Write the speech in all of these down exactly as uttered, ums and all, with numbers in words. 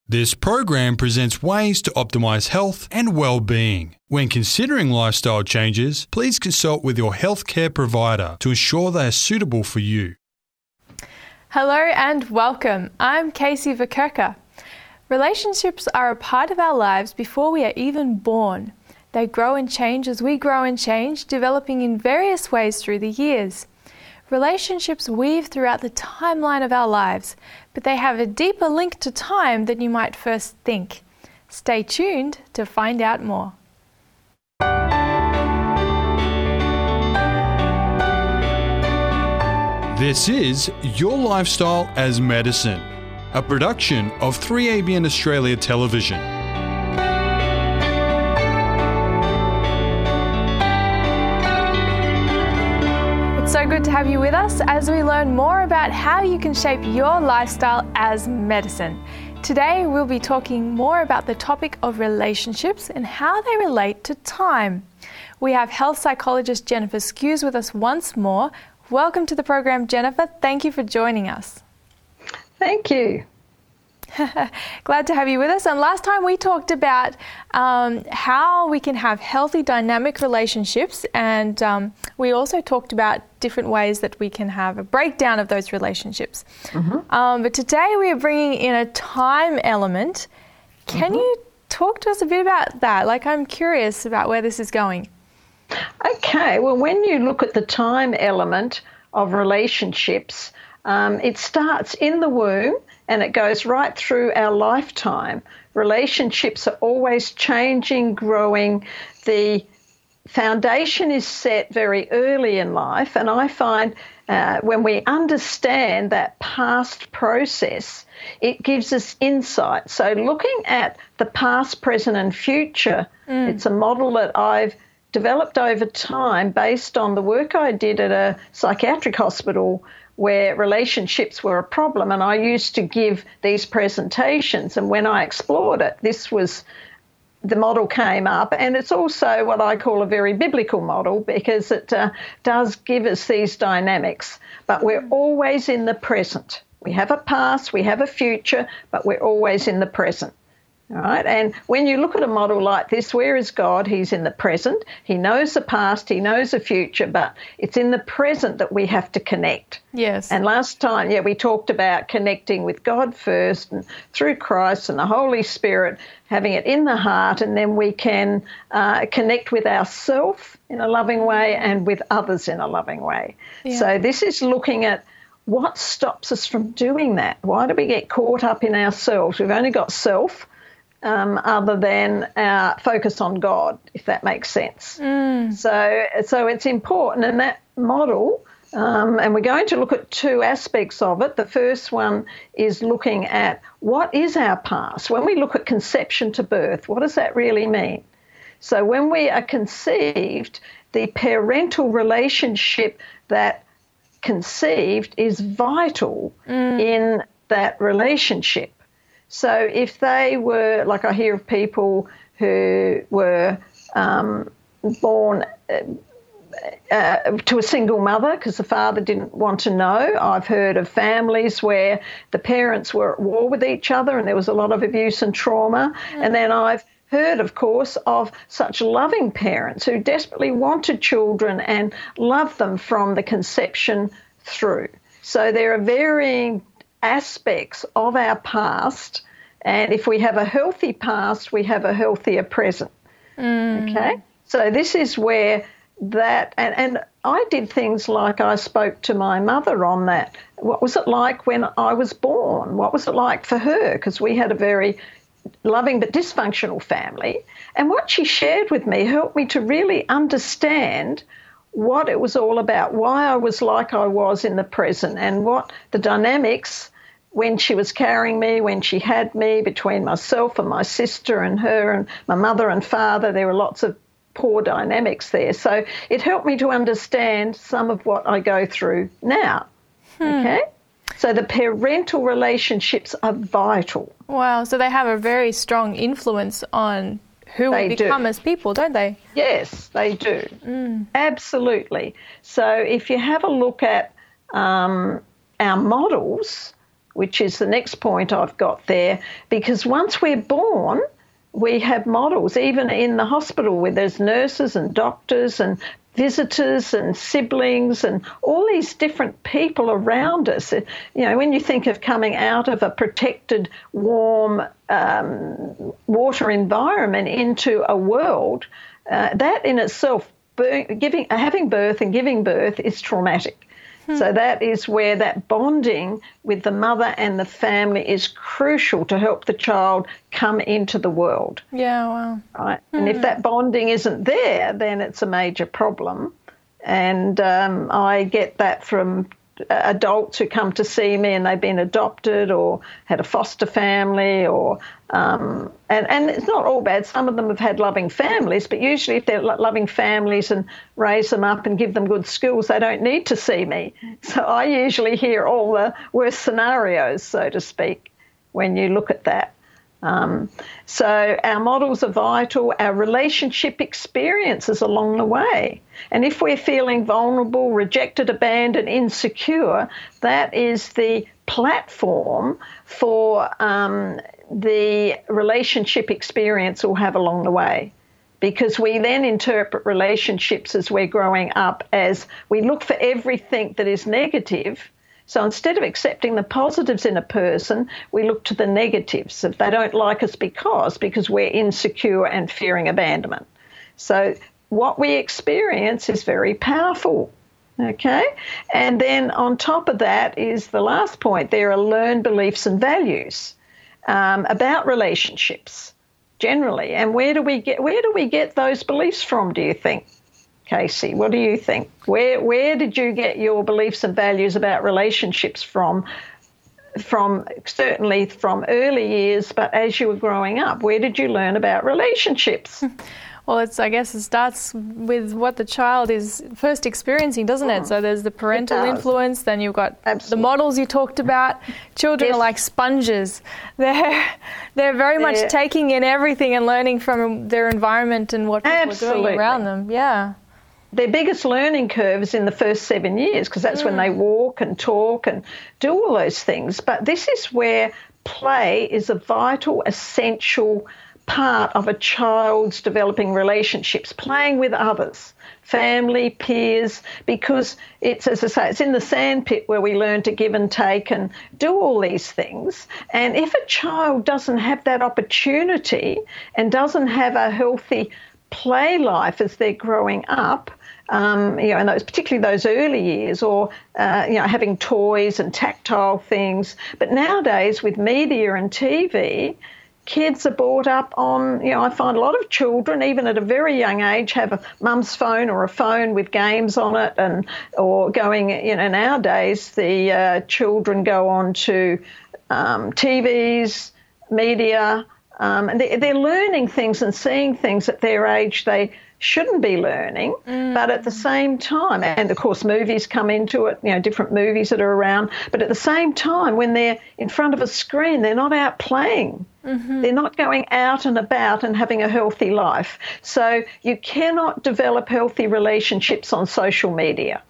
This program presents ways to optimize health and well-being. When considering lifestyle changes, please consult with your healthcare provider to ensure they are suitable for you. Hello and welcome. I'm Casey Verkerker. Relationships are a part of our lives before we are even born. They grow and change as we grow and change, developing in various ways through the years. Relationships weave throughout the timeline of our lives, but they have a deeper link to time than you might first think. Stay tuned to find out more. This is Your Lifestyle as Medicine, a production of three A B N Australia Television. So good to have you with us as we learn more about how you can shape your lifestyle as medicine. Today we'll be talking more about the topic of relationships and how they relate to time. We have health psychologist Jennifer Skews with us once more. Welcome to the program, Jennifer. Thank you for joining us. Thank you. Glad to have you with us. And last time we talked about um, how we can have healthy, dynamic relationships, and um, we also talked about different ways that we can have a breakdown of those relationships. Mm-hmm. Um, but today we are bringing in a time element. Can mm-hmm. you talk to us a bit about that? Like, I'm curious about where this is going. Okay. Well, when you look at the time element of relationships, um, it starts in the womb and it goes right through our lifetime. Relationships are always changing, growing. The foundation is set very early in life, and I find uh, when we understand that past process, it gives us insight. So looking at the past, present and future, mm. it's a model that I've developed over time based on the work I did at a psychiatric hospital where relationships were a problem, and I used to give these presentations, and when I explored it, this was, the model came up, and it's also what I call a very biblical model because it uh, does give us these dynamics, but we're always in the present. We have a past, we have a future, but we're always in the present. All right, and when you look at a model like this, where is God? He's in the present. He knows the past, he knows the future, but it's in the present that we have to connect. Yes. And last time, yeah, we talked about connecting with God first and through Christ and the Holy Spirit, having it in the heart, and then we can uh, connect with ourselves in a loving way and with others in a loving way. Yeah. So this is looking at what stops us from doing that. Why do we get caught up in ourselves? We've only got self. Um, other than our focus on God, if that makes sense. Mm. So so it's important. And that model, um, and we're going to look at two aspects of it. The first one is looking at what is our past. When we look at conception to birth, what does that really mean? So when we are conceived, the parental relationship that conceived is vital mm. in that relationship. So if they were, like I hear of people who were um, born uh, uh, to a single mother because the father didn't want to know. I've heard of families where the parents were at war with each other and there was a lot of abuse and trauma. Mm. And then I've heard, of course, of such loving parents who desperately wanted children and loved them from the conception through. So there are varying aspects of our past, and if we have a healthy past, we have a healthier present. Mm. Okay? So this is where that, and, and I did things like I spoke to my mother on that. What was it like when I was born? What was it like for her? Because we had a very loving but dysfunctional family. And what she shared with me helped me to really understand what it was all about, why I was like I was in the present, and what the dynamics when she was carrying me, when she had me, between myself and my sister and her and my mother and father. There were lots of poor dynamics there. So it helped me to understand some of what I go through now. Hmm. Okay? So the parental relationships are vital. Wow. So they have a very strong influence on who they we become do. As people, don't they? Yes, they do. Mm. Absolutely. So if you have a look at um, our models, which is the next point I've got there, because once we're born, we have models, even in the hospital where there's nurses and doctors and visitors and siblings and all these different people around us. You know, when you think of coming out of a protected, warm um, water environment into a world, uh, that in itself, giving, having birth and giving birth is traumatic. So that is where that bonding with the mother and the family is crucial to help the child come into the world. Yeah, wow. Right? Mm. And if that bonding isn't there, then it's a major problem. And um, I get that from adults who come to see me and they've been adopted or had a foster family or um, and, and it's not all bad. Some of them have had loving families, but usually if they're loving families and raise them up and give them good skills, they don't need to see me. So I usually hear all the worst scenarios, so to speak, when you look at that. Um, so our models are vital, our relationship experiences along the way. And if we're feeling vulnerable, rejected, abandoned, insecure, that is the platform for um, the relationship experience we'll have along the way. Because we then interpret relationships as we're growing up as we look for everything that is negative. So instead of accepting the positives in a person, we look to the negatives. If they don't like us because, because we're insecure and fearing abandonment. So what we experience is very powerful, okay? And then on top of that is the last point. There are learned beliefs and values um, about relationships generally. And where do we get where do we get those beliefs from, do you think? Casey, what do you think? Where where did you get your beliefs and values about relationships from? From certainly from early years, but as you were growing up, where did you learn about relationships? Well, it's I guess it starts with what the child is first experiencing, doesn't it? So there's the parental influence, then you've got Absolutely. The models you talked about. Children yes. are like sponges. They're they're very much yeah. taking in everything and learning from their environment and what people Absolutely. Are doing around them. Yeah. Their biggest learning curve is in the first seven years because that's mm. when they walk and talk and do all those things. But this is where play is a vital, essential part of a child's developing relationships, playing with others, family, peers, because it's, as I say, it's in the sandpit where we learn to give and take and do all these things. And if a child doesn't have that opportunity and doesn't have a healthy play life as they're growing up, Um, you know, and those, particularly those early years, or uh, you know, having toys and tactile things. But nowadays, with media and T V, kids are brought up on. You know, I find a lot of children, even at a very young age, have a mum's phone or a phone with games on it, and or going. You know, nowadays the uh, children go on to um, T Vs, media, um, and they, they're learning things and seeing things at their age they shouldn't be learning, mm. but at the same time, and of course movies come into it, you know, different movies that are around, but at the same time, when they're in front of a screen, they're not out playing. Mm-hmm. They're not going out and about and having a healthy life. So you cannot develop healthy relationships on social media.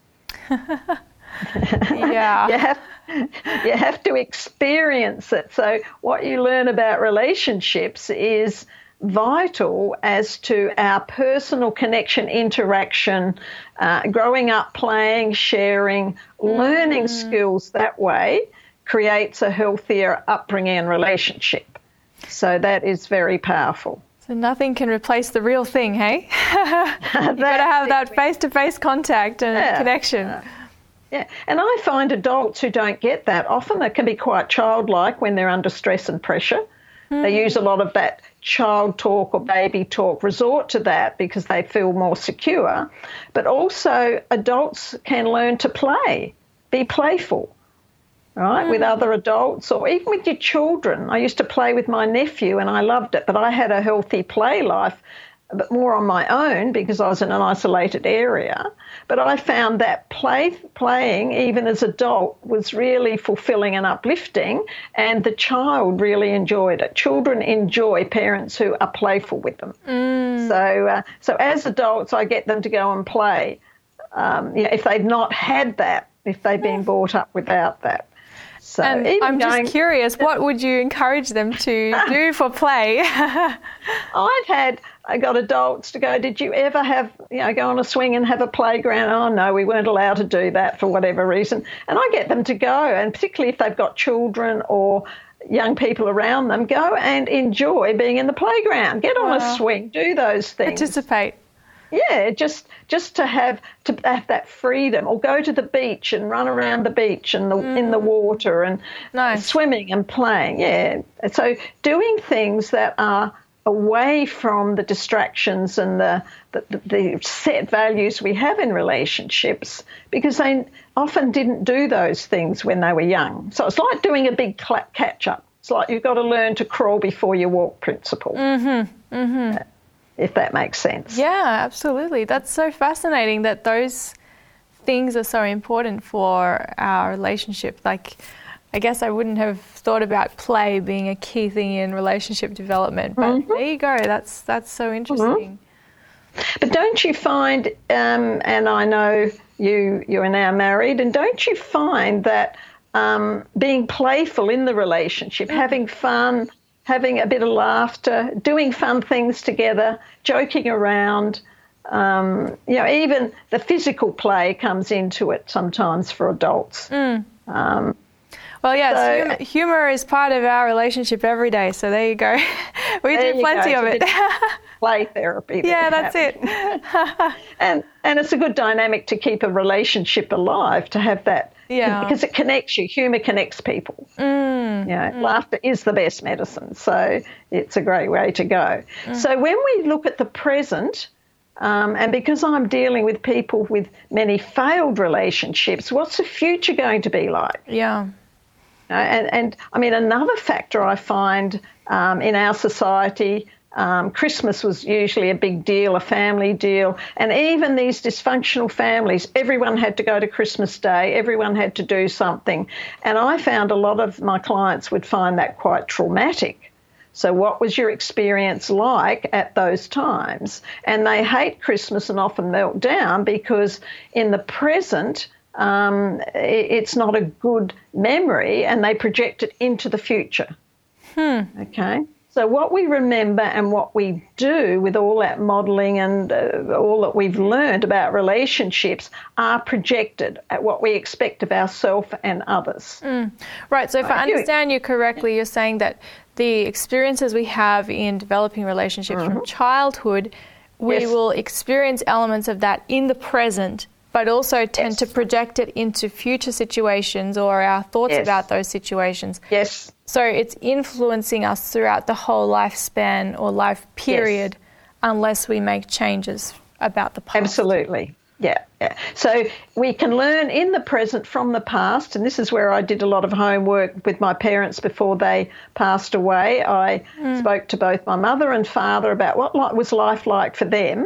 Yeah. you have, you have to experience it. So what you learn about relationships is vital as to our personal connection, interaction, uh, growing up, playing, sharing, learning mm. skills that way creates a healthier upbringing and relationship. So that is very powerful. So nothing can replace the real thing, hey? You've got to have that face-to-face contact and yeah. connection. Uh, Yeah, and I find adults who don't get that, often they can be quite childlike when they're under stress and pressure. Mm. They use a lot of that child talk or baby talk, resort to that because they feel more secure. But also adults can learn to play, be playful, right, mm. with other adults or even with your children. I used to play with my nephew and I loved it, but I had a healthy play life, but more on my own because I was in an isolated area. But I found that play, playing, even as an adult, was really fulfilling and uplifting, and the child really enjoyed it. Children enjoy parents who are playful with them. Mm. So uh, so as adults, I get them to go and play, um, you know, if they've not had that, if they've been brought up without that. So and even I'm going, just curious, what would you encourage them to do for play? I've had, I got adults to go, did you ever have, you know, go on a swing and have a playground? Oh, no, we weren't allowed to do that for whatever reason. And I get them to go, and particularly if they've got children or young people around them, go and enjoy being in the playground. Get on wow. a swing, do those things. Participate. Yeah, just just to have to have that freedom, or go to the beach and run around the beach and the, mm. in the water and nice. swimming and playing. Yeah, so doing things that are away from the distractions and the, the the set values we have in relationships, because they often didn't do those things when they were young. So it's like doing a big catch up. It's like you've got to learn to crawl before you walk principle. Mm-hmm. Mm-hmm. Uh, if that makes sense. Yeah, absolutely. That's so fascinating that those things are so important for our relationship. Like, I guess I wouldn't have thought about play being a key thing in relationship development, but mm-hmm. there you go. That's that's so interesting. Mm-hmm. But don't you find, um, and I know you you are now married, and don't you find that um, being playful in the relationship, mm-hmm. having fun, having a bit of laughter, doing fun things together, joking around, um, you know, even the physical play comes into it sometimes for adults. Mm. Um, well, yes, so, hum- humour is part of our relationship every day, so there you go. We do plenty of it. Play therapy. Yeah, that's it. and and it's a good dynamic to keep a relationship alive, to have that. Yeah. Because it connects you. Humour connects people. Mm, you know, mm. laughter is the best medicine, so it's a great way to go. Mm. So when we look at the present, um, and because I'm dealing with people with many failed relationships, what's the future going to be like? Yeah. You know, and, and, I mean, another factor I find um, in our society, Um, Christmas was usually a big deal, a family deal, and even these dysfunctional families, everyone had to go to Christmas Day, everyone had to do something, and I found a lot of my clients would find that quite traumatic. So what was your experience like at those times? And they hate Christmas and often melt down because in the present, um, it's not a good memory, and they project it into the future. Hmm. Okay. So what we remember and what we do with all that modelling and uh, all that we've learned about relationships are projected at what we expect of ourselves and others. Mm. Right, so if I understand you correctly, you're saying that the experiences we have in developing relationships mm-hmm. from childhood, we yes. will experience elements of that in the present, but also tend yes. to project it into future situations or our thoughts yes. about those situations. Yes. So it's influencing us throughout the whole lifespan or life period yes. unless we make changes about the past. Absolutely. Yeah, yeah. So we can learn in the present from the past, and this is where I did a lot of homework with my parents before they passed away. I mm. spoke to both my mother and father about what was life like for them.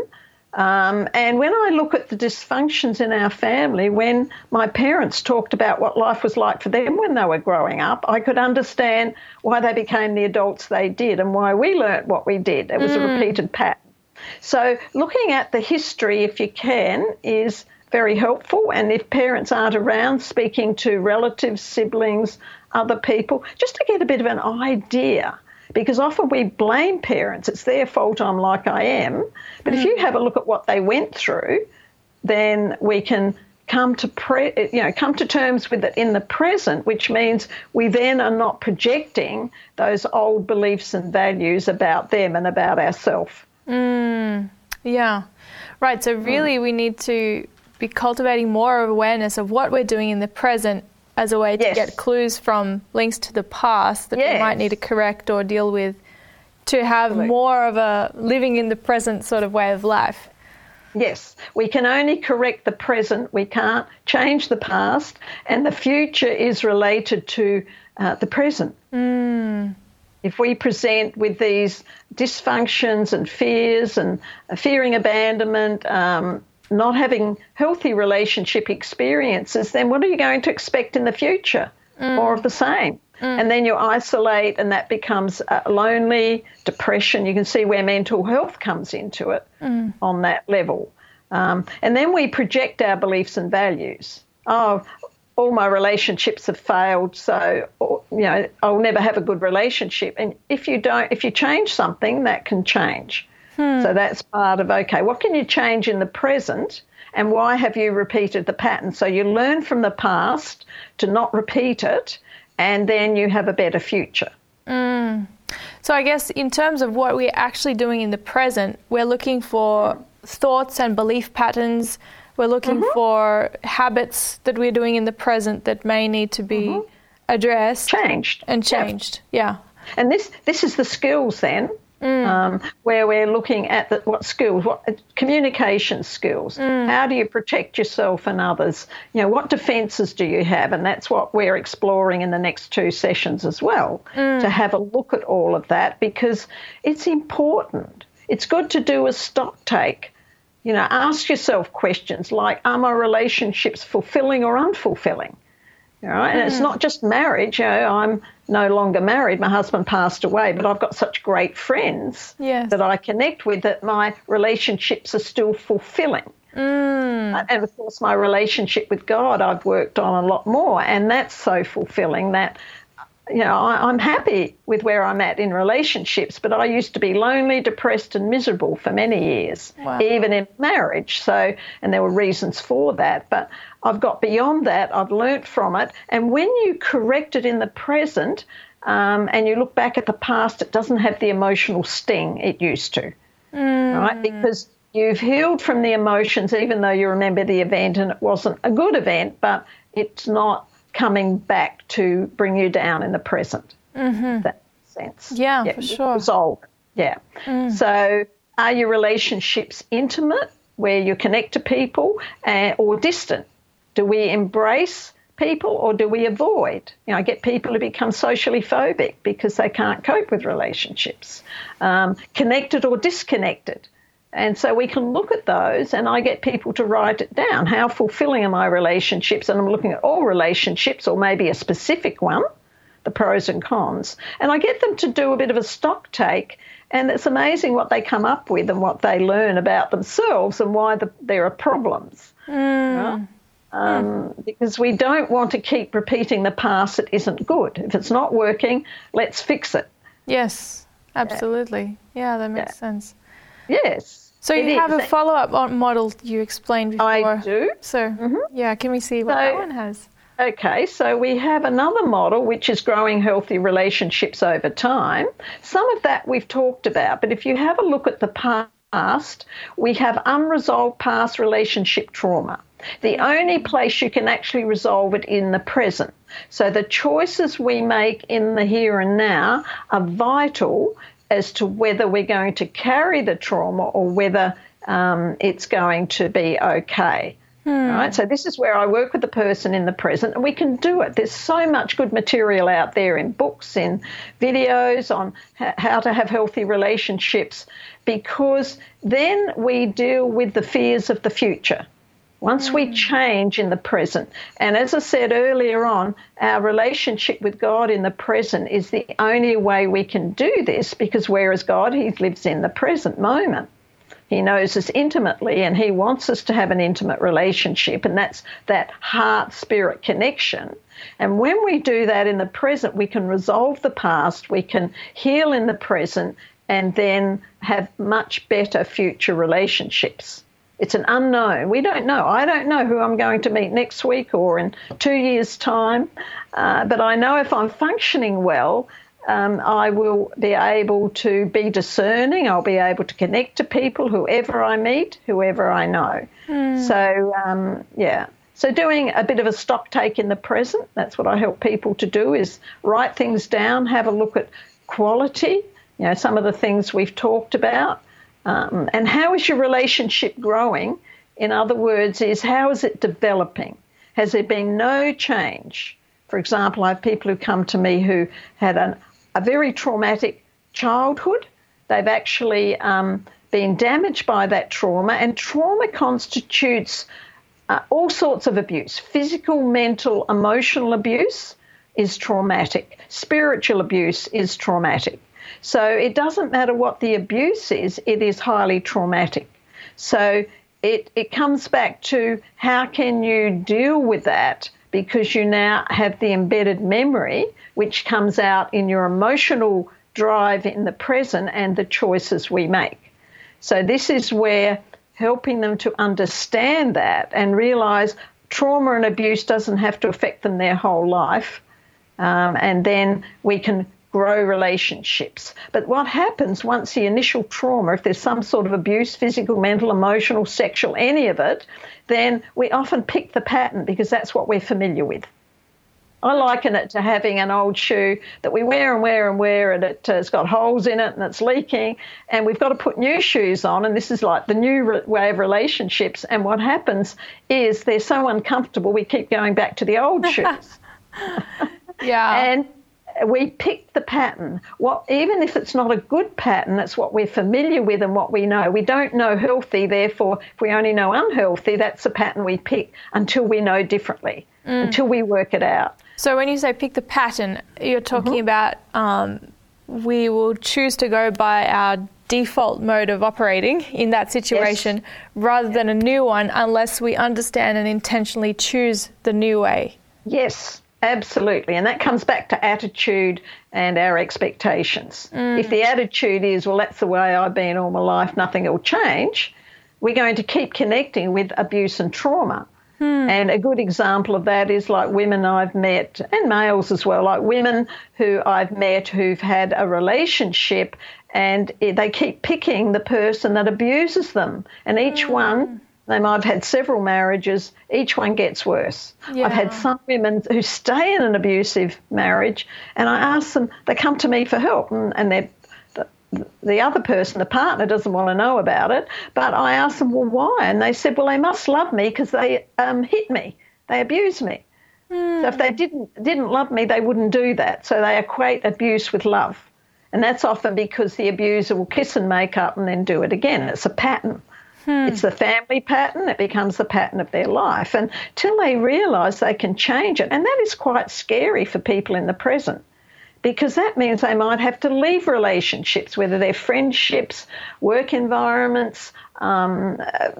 Um, and when I look at the dysfunctions in our family, when my parents talked about what life was like for them when they were growing up, I could understand why they became the adults they did and why we learnt what we did. It was mm. a repeated pattern. So looking at the history, if you can, is very helpful. And if parents aren't around, speaking to relatives, siblings, other people, just to get a bit of an idea. Because often we blame parents. It's their fault I'm like I am. But mm. if you have a look at what they went through, then we can come to pre- you know come to terms with it in the present, which means we then are not projecting those old beliefs and values about them and about ourselves. Mm. Yeah. Right. So really mm. we need to be cultivating more awareness of what we're doing in the present as a way to yes. get clues from links to the past that yes. we might need to correct or deal with, to have Absolutely. More of a living in the present sort of way of life. Yes, we can only correct the present. We can't change the past, and the future is related to uh, the present. Mm. If we present with these dysfunctions and fears and uh, fearing abandonment, um, not having healthy relationship experiences, then what are you going to expect in the future? Mm. More of the same. Mm. And then you isolate, and that becomes uh, lonely, depression. You can see where mental health comes into it mm. on that level. Um, and then we project our beliefs and values. Oh, all my relationships have failed, so, you know, I'll never have a good relationship. And if you don't, if you change something, that can change. Hmm. So that's part of, okay, what can you change in the present, and why have you repeated the pattern? So you learn from the past to not repeat it, and then you have a better future. Mm. So I guess in terms of what we're actually doing in the present, we're looking for thoughts and belief patterns. We're looking mm-hmm. for habits that we're doing in the present that may need to be mm-hmm. addressed. Changed. And changed, yeah. yeah. And this this is the skills then, mm. um, where we're looking at the, what skills, what communication skills. Mm. How do you protect yourself and others? You know, what defences do you have? And that's what we're exploring in the next two sessions as well, mm. to have a look at all of that, because it's important. It's good to do a stock take. You know, ask yourself questions like, are my relationships fulfilling or unfulfilling? All right? Mm. And it's not just marriage. You know, I'm no longer married. My husband passed away, but I've got such great friends yes. that I connect with that my relationships are still fulfilling. Mm. And, of course, my relationship with God I've worked on a lot more, and that's so fulfilling that, you know, I, I'm happy with where I'm at in relationships, but I used to be lonely, depressed and miserable for many years, wow. even in marriage. So, and there were reasons for that, but I've got beyond that. I've learnt from it. And when you correct it in the present um, and you look back at the past, it doesn't have the emotional sting it used to, mm. right? Because you've healed from the emotions, even though you remember the event and it wasn't a good event, but it's not coming back to bring you down in the present. Mm-hmm. That makes sense. Yeah, yeah, for sure. Resolve. Yeah. Mm. So are your relationships intimate, where you connect to people, uh, or distant? Do we embrace people or do we avoid? You know, I get people who become socially phobic because they can't cope with relationships. Um, connected or disconnected. And so we can look at those, and I get people to write it down. How fulfilling are my relationships? And I'm looking at all relationships, or maybe a specific one, the pros and cons. And I get them to do a bit of a stock take, and it's amazing what they come up with and what they learn about themselves and why the, there are problems. Mm. Right? Um, mm. Because we don't want to keep repeating the past that isn't good. If it's not working, let's fix it. Yes, absolutely. Yeah, yeah that makes yeah. sense. Yes. So you have a follow-up model you explained before. I do. So, mm-hmm. yeah, can we see what so, that one has? Okay, so we have another model, which is growing healthy relationships over time. Some of that we've talked about, but if you have a look at the past, we have unresolved past relationship trauma. The only place you can actually resolve it in the present. So the choices we make in the here and now are vital as to whether we're going to carry the trauma or whether um, it's going to be okay. Hmm. Right? So this is where I work with the person in the present, and we can do it. There's so much good material out there in books, in videos on ha- how to have healthy relationships, because then we deal with the fears of the future. Once we change in the present, and as I said earlier on, our relationship with God in the present is the only way we can do this, because whereas God, he lives in the present moment. He knows us intimately, and he wants us to have an intimate relationship, and that's that heart-spirit connection. And when we do that in the present, we can resolve the past, we can heal in the present, and then have much better future relationships. It's an unknown. We don't know. I don't know who I'm going to meet next week or in two years' time, uh, but I know if I'm functioning well, um, I will be able to be discerning. I'll be able to connect to people, whoever I meet, whoever I know. Mm. So, um, yeah. So doing a bit of a stock take in the present, that's what I help people to do, is write things down, have a look at quality, you know, some of the things we've talked about. Um, and how is your relationship growing? In other words, is how is it developing? Has there been no change? For example, I have people who come to me who had an, a very traumatic childhood. They've actually um, been damaged by that trauma, and trauma constitutes uh, all sorts of abuse. Physical, mental, emotional abuse is traumatic. Spiritual abuse is traumatic. So it doesn't matter what the abuse is, it is highly traumatic. So it, it comes back to how can you deal with that because you now have the embedded memory, which comes out in your emotional drive in the present and the choices we make. So this is where helping them to understand that and realise trauma and abuse doesn't have to affect them their whole life, um, and then we can grow relationships. But what happens once the initial trauma, if there's some sort of abuse, physical, mental, emotional, sexual, any of it, then we often pick the pattern because that's what we're familiar with. I liken it to having an old shoe that we wear and wear and wear, and it, uh, it's got holes in it and it's leaking, and we've got to put new shoes on, and this is like the new re- way of relationships. And what happens is they're so uncomfortable we keep going back to the old shoes. Yeah. And we pick the pattern. What, even if it's not a good pattern, that's what we're familiar with and what we know. We don't know healthy, therefore, if we only know unhealthy, that's a pattern we pick until we know differently, mm. until we work it out. So when you say pick the pattern, you're talking mm-hmm. about um, we will choose to go by our default mode of operating in that situation, yes. rather than a new one, unless we understand and intentionally choose the new way. Yes. Absolutely, and that comes back to attitude and our expectations. Mm. If the attitude is, well, that's the way I've been all my life, nothing will change, we're going to keep connecting with abuse and trauma. Mm. And a good example of that is like women I've met, and males as well, like women who I've met who've had a relationship and they keep picking the person that abuses them, and each mm. one... They might have had several marriages. Each one gets worse. Yeah. I've had some women who stay in an abusive marriage, and I ask them, they come to me for help, and, and the, the other person, the partner, doesn't want to know about it, but I ask them, well, why? And they said, well, they must love me because they um, hit me. They abused me. Mm. So if they didn't didn't love me, they wouldn't do that. So they equate abuse with love. And that's often because the abuser will kiss and make up and then do it again. It's a pattern. Hmm. It's the family pattern. It becomes the pattern of their life. And till they realise they can change it, and that is quite scary for people in the present, because that means they might have to leave relationships, whether they're friendships, work environments, um,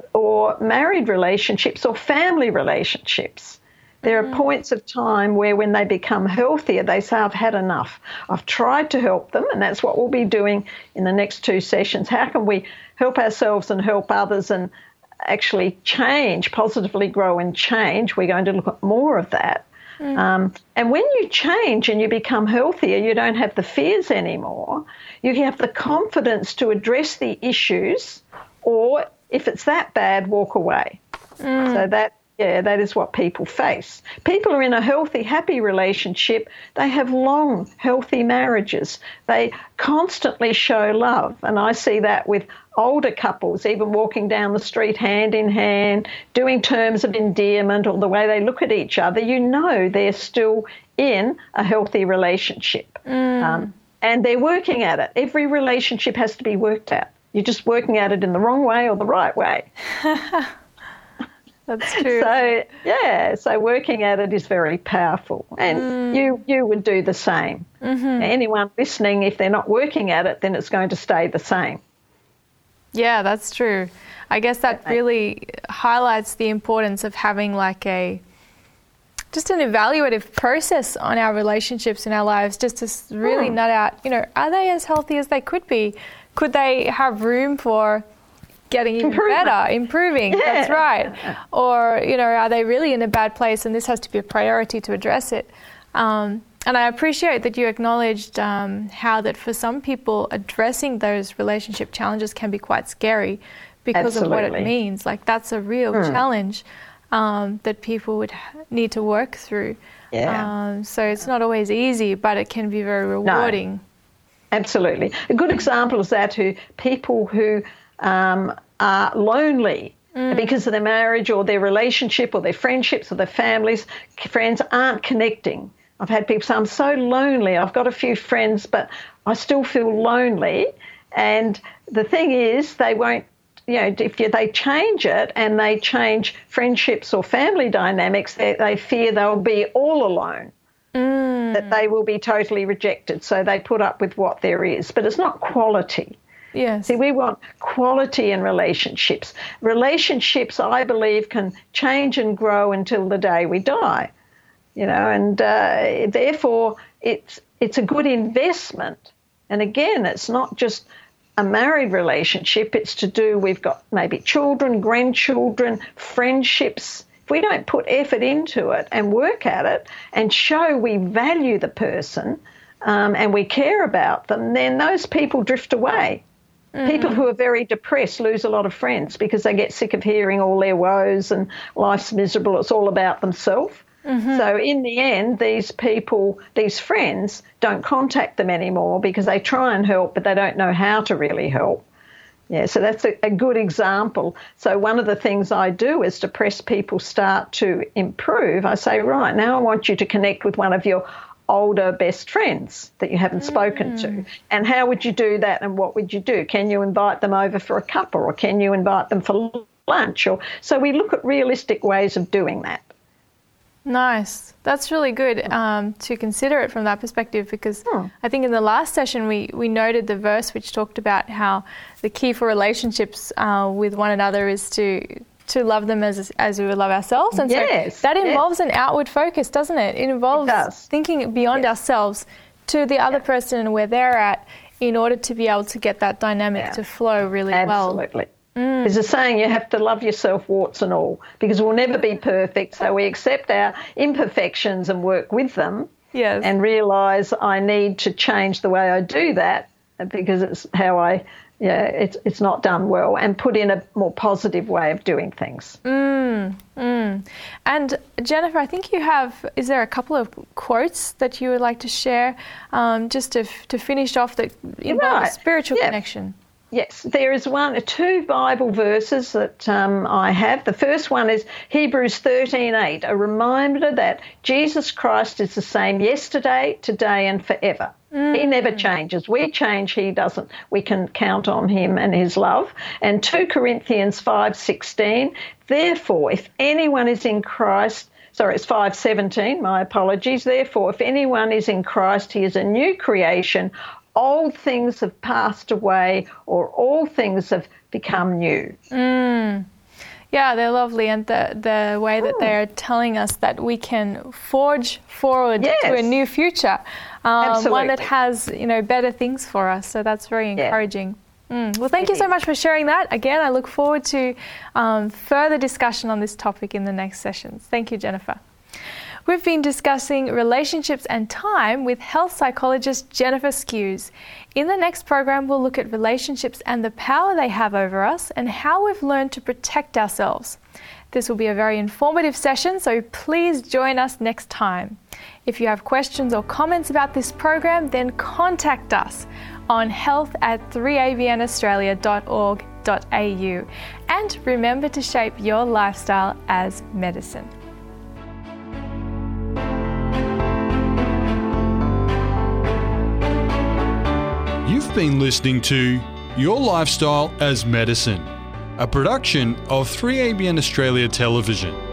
or married relationships or family relationships. There are points of time where when they become healthier, they say, I've had enough. I've tried to help them, and that's what we'll be doing in the next two sessions. How can we help ourselves and help others and actually change, positively grow and change? We're going to look at more of that. Mm. Um, and when you change and you become healthier, you don't have the fears anymore. You have the confidence to address the issues, or if it's that bad, walk away. Mm. So that Yeah, that is what people face. People are in a healthy, happy relationship. They have long, healthy marriages. They constantly show love. And I see that with older couples, even walking down the street hand in hand, doing terms of endearment, or the way they look at each other. You know they're still in a healthy relationship. Mm. Um, and they're working at it. Every relationship has to be worked at. You're just working at it in the wrong way or the right way. That's true. So, yeah, so working at it is very powerful. And mm. you, you would do the same. Mm-hmm. Anyone listening, if they're not working at it, then it's going to stay the same. Yeah, that's true. I guess that really highlights the importance of having like a, just an evaluative process on our relationships in our lives, just to really mm. nut out, you know, are they as healthy as they could be? Could they have room for getting even Improvement. better, improving, yeah. That's right. Or, you know, are they really in a bad place, and this has to be a priority to address it. Um, and I appreciate that you acknowledged um, how that for some people addressing those relationship challenges can be quite scary because Absolutely. of what it means. Like that's a real mm. challenge um, that people would need to work through. Yeah. Um, so it's not always easy, but it can be very rewarding. No. Absolutely. A good example is that who people who um, are lonely mm. because of their marriage or their relationship or their friendships or their families, friends aren't connecting. I've had people say, I'm so lonely. I've got a few friends, but I still feel lonely. And the thing is, they won't, you know, if they change it and they change friendships or family dynamics, they, they fear they'll be all alone, mm. that they will be totally rejected. So they put up with what there is. But it's not quality. Yes. See, we want quality in relationships. Relationships, I believe, can change and grow until the day we die. you know, and uh, therefore it's it's a good investment. And again, it's not just a married relationship, it's to do, we've got maybe children, grandchildren, friendships. If we don't put effort into it and work at it and show we value the person um, and we care about them, then those people drift away. Mm-hmm. People who are very depressed lose a lot of friends because they get sick of hearing all their woes and life's miserable, it's all about themselves. Mm-hmm. So in the end, these people, these friends, don't contact them anymore because they try and help, but they don't know how to really help. Yeah, so that's a, a good example. So one of the things I do is to press people start to improve. I say, right, now I want you to connect with one of your older best friends that you haven't spoken mm. to. And how would you do that and what would you do? Can you invite them over for a cuppa or can you invite them for lunch? Or so we look at realistic ways of doing that. Nice. That's really good um, to consider it from that perspective because hmm. I think in the last session we, we noted the verse which talked about how the key for relationships uh, with one another is to to love them as as we would love ourselves. And yes, so that involves yes. an outward focus, doesn't it? It involves it thinking beyond yes. ourselves to the other yeah. person and where they're at in order to be able to get that dynamic yeah. to flow really Absolutely. well. Absolutely. Mm. There's a saying, you have to love yourself, warts and all, because we'll never be perfect. So we accept our imperfections and work with them yes. and realise I need to change the way I do that because it's how I, yeah, it's it's not done well, and put in a more positive way of doing things. Mm. Mm. And Jennifer, I think you have, is there a couple of quotes that you would like to share um, just to, to finish off that involve right. spiritual yeah. connection? Yes, there is one, two Bible verses that um, I have. The first one is Hebrews thirteen eight, a reminder that Jesus Christ is the same yesterday, today and forever. Mm. He never changes. We change, he doesn't. We can count on him and his love. And two Corinthians five sixteen, therefore, if anyone is in Christ, sorry, it's five seventeen, my apologies. Therefore, if anyone is in Christ, he is a new creation. Old things have passed away, or all things have become new. Mm. Yeah, they're lovely, and the the way that mm. they're telling us that we can forge forward yes. to a new future, um, one that Absolutely. has you know better things for us. So that's very encouraging. Yeah. Mm. Well, thank it you so is. much for sharing that. Again, I look forward to um, further discussion on this topic in the next sessions. Thank you, Jennifer. We've been discussing relationships and time with health psychologist Jennifer Skews. In the next program, we'll look at relationships and the power they have over us and how we've learned to protect ourselves. This will be a very informative session, so please join us next time. If you have questions or comments about this program, then contact us on health at three a b n australia dot org dot a u. And remember to shape your lifestyle as medicine. You've been listening to Your Lifestyle as Medicine, a production of three A B N Australia Television.